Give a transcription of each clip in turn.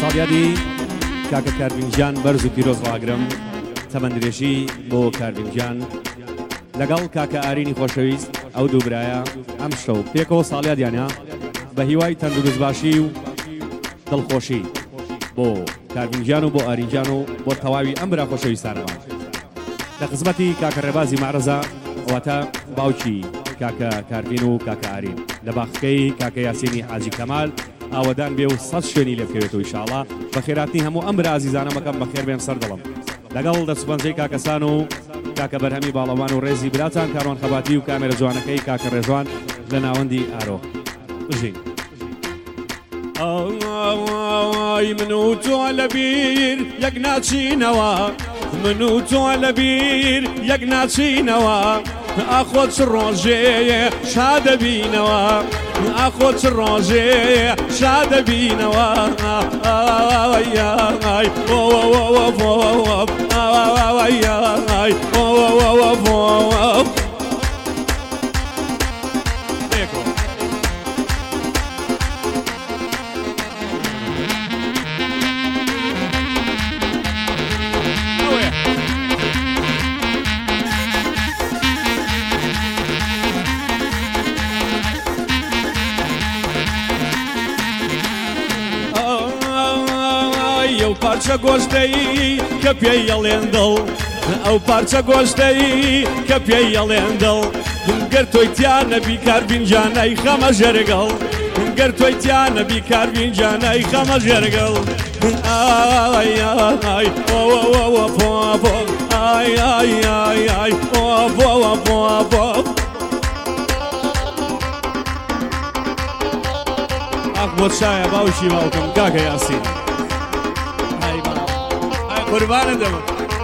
ساڵیادی کاکە کاروینگیان بەرز و پیرۆز ڕاگرم تەمەندرێژی بۆ کاروینگیان لەگەڵ کاکە ئارینی خۆشەویست ئەو دوو برایە ئەم شەو پێکەوە ساڵیادیانە بە هیوای تەندروست باشی و دڵخۆشی بۆ کاروینگیان و بۆ ئارینجیان و بۆ تەواوی ئەم برا خۆشەویستانەوە لە خزمەتی کاکە ڕێبازی مەعرەزە ئەواتە باوکی کاکە کاروین و کاکە ئارین لە باخەکەی کاکە یاسینی حاجی کەمال ئاوەدان بێ و سەد شوێنی لێ بکەوێتەوە ئینشاڵڵا بە خێراتنی هەموو ئەم برا عەزیزانە مەکەم بەخێر بێن سەر دڵم لەگەڵ دەسوبەنجەی کاکەسان و کاکە بەرهەمی باڵەوان و ڕێزی براتان کاروان خەباتی و کامێرە جوانەکەی کاکە ڕێژوان لە ناوەندی ئارۆ بژین ئای من و تۆ لەبیر یەک ناچینەوە من و تۆ لەبیر یەک ناچینەوە ئاخۆ چ ڕۆژێ شادەبینەوە ئاخۆ چ ڕۆژێ شادەبینەوە پارچە گۆشتەی کە پێی یەڵێن دڵ ئەو پارچە گۆشتەی کە پێی یەڵێن دڵ گەر تۆی تیا نەبی کاروینگیانەی خەمە ژێرگەڵ گەر تۆی تیا نەبی کاروینگیانەی خەمە ژێرگەڵ ئای ئای ئۆ پۆ ئای ئای ئای ئای ئۆ ئاخ بۆ شایە باوشی باوکم کاکە یاسین قربانە دەبم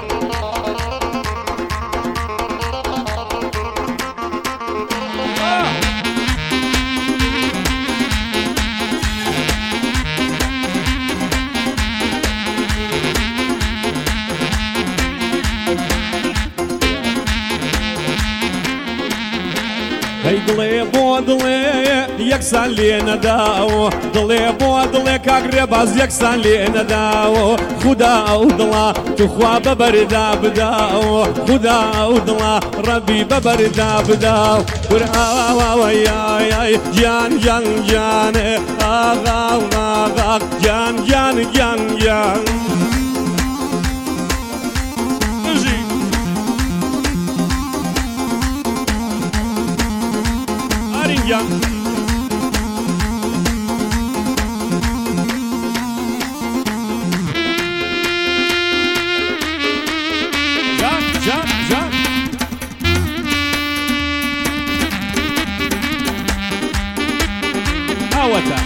هەی دڵێ بۆ دڵێ یەکسان لێ نەداوە دڵێ بۆ دڵێ کاک ڕێباز یەکسان لێ نەداوە خودا ئەو دڵا توخوا بەبەردا بداوە خودا ئەو دڵا ڕەبی بەبەردا بداو ئاوەیای گیان گیان گیانێ ئاغاو ئاغاق گیان گیان گیان گیان ئارینگیان ئاوەتە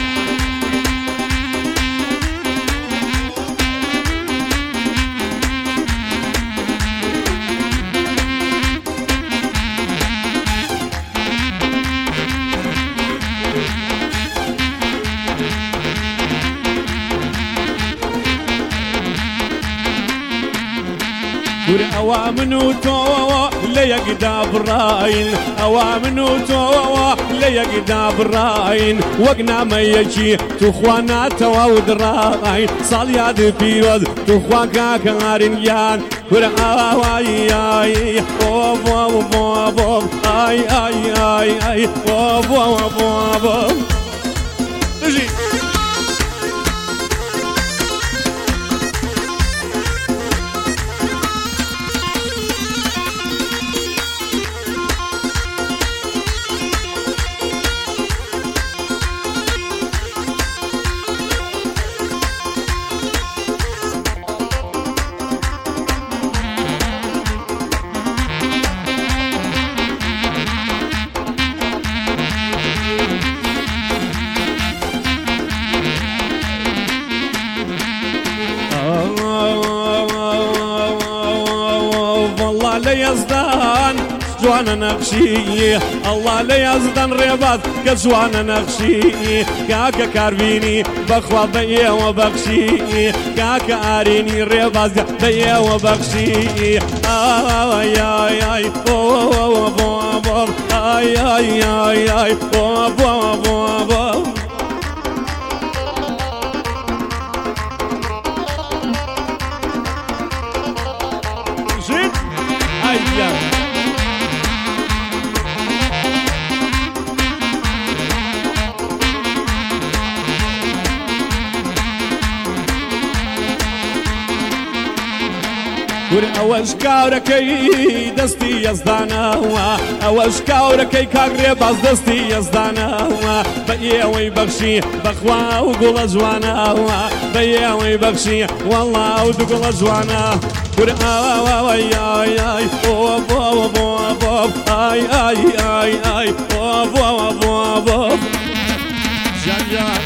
ئەوا من و تۆ لە یەکدا بڕاین ئەوا من و تۆ لە یەکدا بڕاین وەک نامەیەکی توخوا ناتەوا و دڕاین ساڵیاد پیرۆز توخوا کاکە ئارینگیان ورە ئاوایی ئای بۆ ئای ئای ئای ئای بۆ لە یەزدان جوانە نەخشی ئەڵڵا لە یەزدان ڕێباز کە جوانە نەخشی کاکە کاروینی بەخوا بە ئێوە بەخشی کاکە ئارینی ڕێباز بە ئێوە بەخشی ئای ئای ئای ئای ئای ئای ئای گیان ور ئەوەش کاورەکەی دەستی یەزدانەوە ئەوەش کاورەکەی کاگرێ باز دەستی یەزدانەوە بە ئێوەی بەخشی بەخوا و گوڵە جوانەوە بە ئێوەی بەخشی وەڵا و دوگوڵە جوانە ور ئاوای ئای ئای بۆ بۆ بۆ بۆ ئای ئای ئای ئای بۆ بۆ بۆ بۆ ژیان ژیان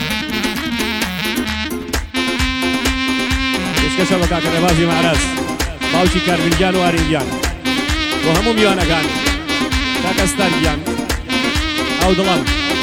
پێشکەشە بە کاکە ڕێبازی مەعرەز باوکی کارڤینگیان و ئارینگیان بۆ هەموو میوانەکان کاکەستانگیان ئەو دڵم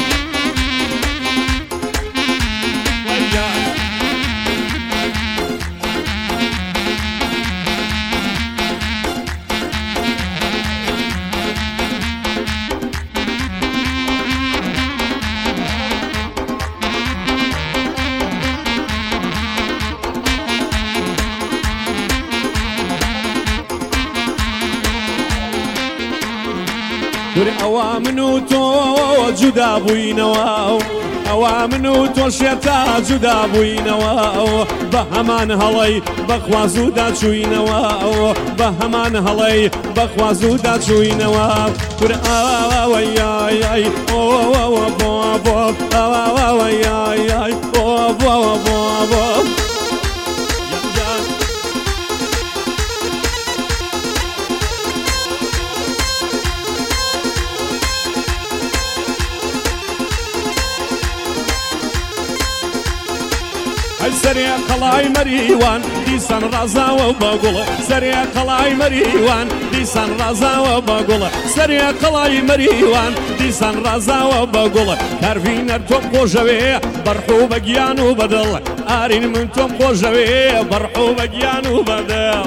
ئەوا من و تۆ جودا بووینەوە ئەوا من و تۆ شێتا جودا بووینەوە بە هەمان هەڵەی بەخواز و داچووینەوە بە هەمان هەڵەی بەخواز و داچووینەوە کور ئاوەیای ئۆ بۆ بۆ ئاوەیای ئۆ بۆ بۆ بۆ سريع قلاي مريوان ديسان رازا وبقولة سريع قلاي مريوان ديسان رازا وبقولة سريع قلاي مريوان ديسان رازا وبقولة كارفين ارتوم قوجوي برحو بقيان وبدل آرين من توم قوجوي برحو بقيان وبدل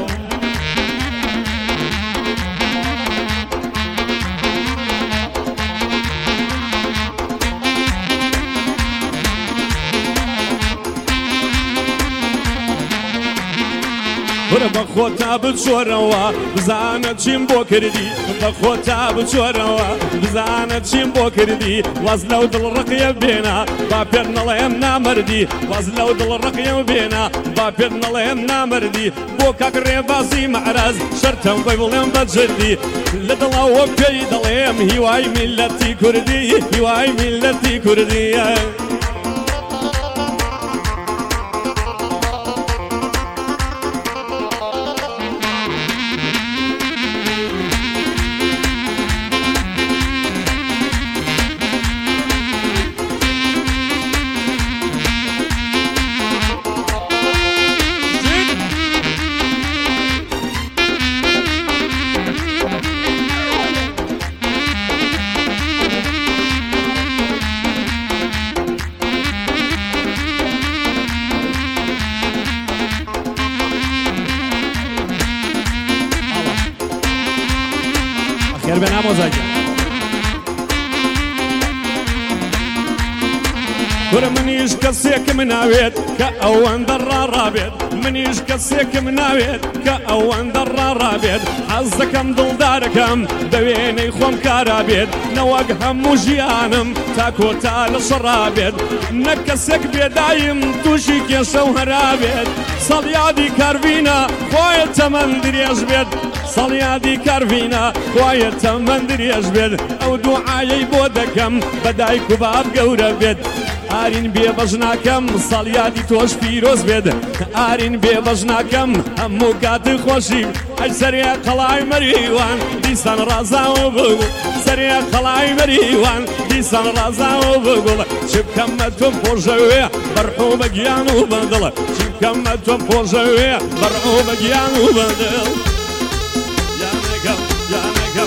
بەخۆتا بچۆرەوە بزانە چیم بۆ کردی بەخۆتا بچۆرەوە بزانە چیم بۆ کردی واز لەو دڵڕقیە بێنە با پێت نەڵێم نامەردی واز لەو دڵڕقیە بێنە با پێت نەڵێم نامەردی بۆ کاک ڕێبازی مەعرەز شەرتەم بە بڵێم بەجردی لە دڵەوە پێی دەڵێم هیوای میلەتی کوردی هیوای میلەتی کوردیە خير بنام وزاجة ور منيش كسيك مناويت كأوان درا رابيت منيش كسيك مناويت كأوان درا رابيت حزكم دل داركم دويني خوم كارابيت نواق هم جيانم تاكو تال شرابيت نكسيك بيدايم توشي كيشو هرابيت صليادي كارفينا خويا تمن درياج بيت صليادي كارفينا خويا تمن درياج بيت او دعايي بودكم بدايك باب قورا بيت آرین بێ بەژناکەم ساڵیادی تۆش پیرۆز بێت ئارین بێ بەژناکەم هەموو کاتی خۆشی ئەی سەرێ قەڵای مەریوان دیسان ڕازاوە بگوڵ سەرێ قەڵای مەریوان دیسان ڕازاوە بگوڵ چ بکەمە تۆم پۆژەوێ بەرحوو بە گیان و بەدڵە چ بکەمە تۆم پۆژەوێ بەرحوو بە گیان و بەدڵ یانەکەم یانەکەم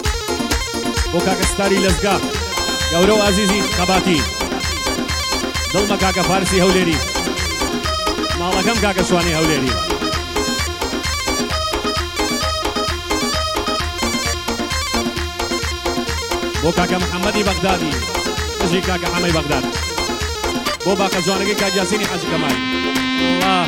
بۆ کاکەستاری لەزگا گەورە و ئازیزی قەباتی دڵمە کاکە فارسی هەولێری ماڵەکەم کاکە شوانی هەولێری بۆ کاکە محەممەدی بەغدادی قژی کاکە حەمەی بەغداد بۆ باقە جوانەکەی کاگیاسینی حاجی کەمال الله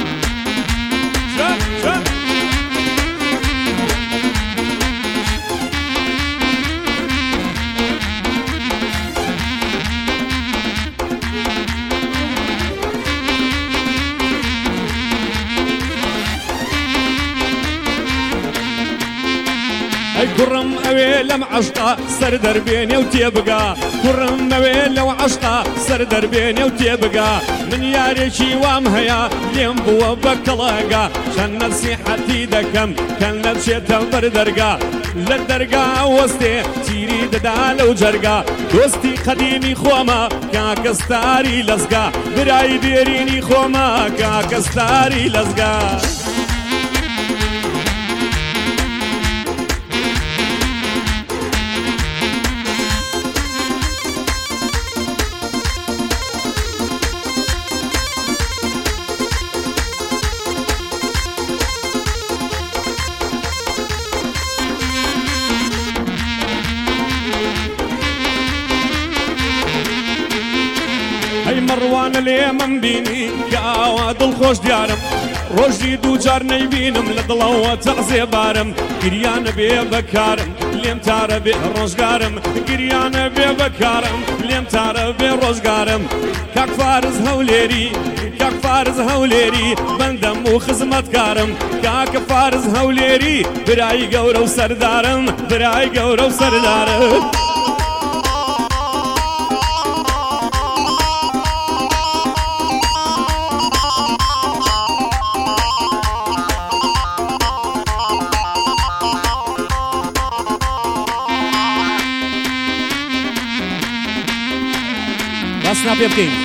كرم اوي لم عشقا سر دربيني وتيبقى كرم اوي لو عشقا سر دربيني وتيبقى من ياريشي وامهيا ليم بوا بكلاقا شن نصيحتي دكم كان نبشيتا بردرقا للدرقا وستي تيري ددال وجرقا دوستي قديمي خوما كاكستاري لزقا براي ديريني خوما كاكستاري لزقا مروان لي من بيني كاواد الخوش ديارم روجي دو جار نيبينم لدلو تعزي بارم قريان بي بكارم ليم تار بي روزقارم قريان بي بكارم ليم تار بي روزقارم كاك فارز هوليري كاك فارز هوليري بندم وخزمت كارم كاك فارز هوليري براي قورة وسردارم براي قورة وسردارم Snap je king.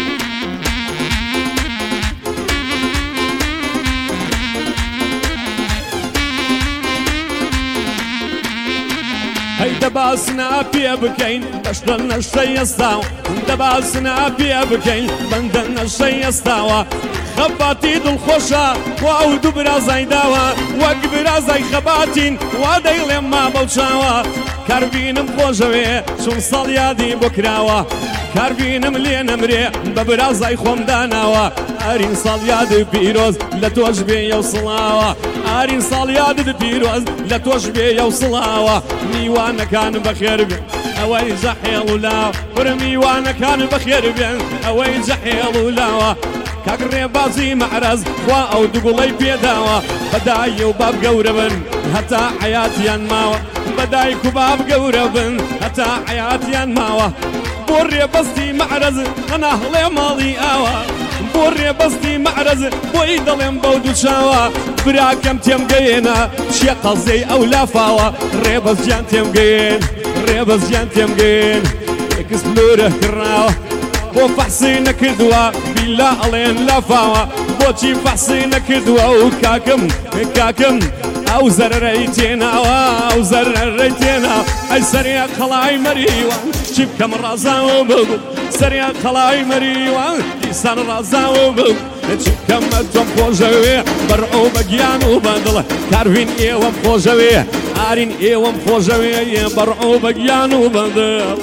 هاي دباسنا بيبكين بشرنا الشي يستاوى دباسنا بيبكين بندنا الشي يستاوى خباتي دل خوشا وعود برازاي داوا وقبرازاي خباتين وادي لما بوشاوا كاربينم خوشوي شون صاليادي بكراوا كاربينم لينمري ببرازاي خوم داناوا ارين صاليادي بيروز لتوجبي يوصلاوا ارين صاليادي بيروز لتوجبي يوصلاوا ميوانا كان بخير بي اوي زحيل ولا ورمي وانا كان بخير بي اوي زحيل ولا كاقري بازي معرز واو دقولي بيداوا بداي وباب قوربن حتى حياتي انماوا بداي كباب قوربن حتى حياتي انماوا بوري بستي معرز انا اهلي ماضي اوا بوري بستي معرز بوي دلم بودو شاوا براكم تيمقينا شي قصدي او لافاوا ريبس جان تيمقين ريبس جان تيمقين اكس بلوره كراوا بو فحصينا كدوا بلا علين لافاوا بوشي فحصينا كدوا وكاكم كاكم او زرريتينا او زرريتينا اي سريع خلاي مريوان شبكم رازا وبقو سريع خلاي مريوان لسان رازا وبقو شبكم اتوم خوجوي برعو بقيان وبندله كارفين ايوم خوجوي ارين ايوم خوجوي برعو بقيان وبندله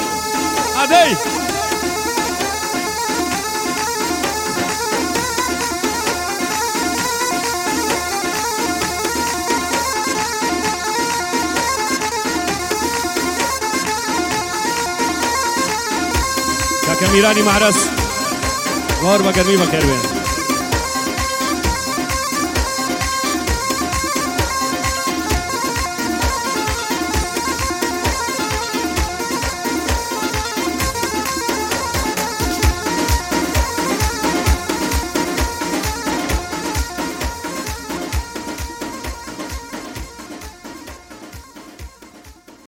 ادي كاكا ميراني معرس غور بقرمي بخير بين